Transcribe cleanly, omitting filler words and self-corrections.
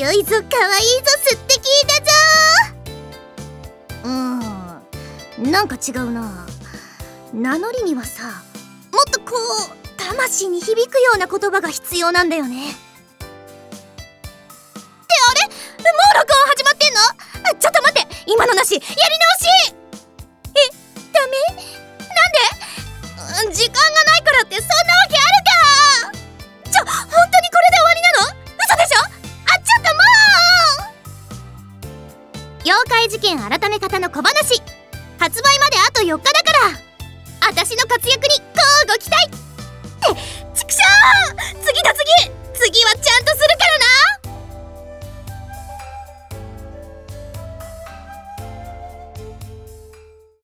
強いぞ、かわいいぞ、すって聞いたぞ。なんか違うな。名乗りにはさ、もっとこう魂に響くような言葉が必要なんだよね。ってあれ、もう録音始まってんの？ちょっと待って、今のなし、やり直し。ダメ？なんで？時間がないからってそんなわけあるか。本当にこれで終わりなの？嘘でしょ？ちょっともう。妖怪事件改め方の小話、発売まであと4日だから、私の活躍に乞うご期待って。ちくしょう、次はちゃんとするからな。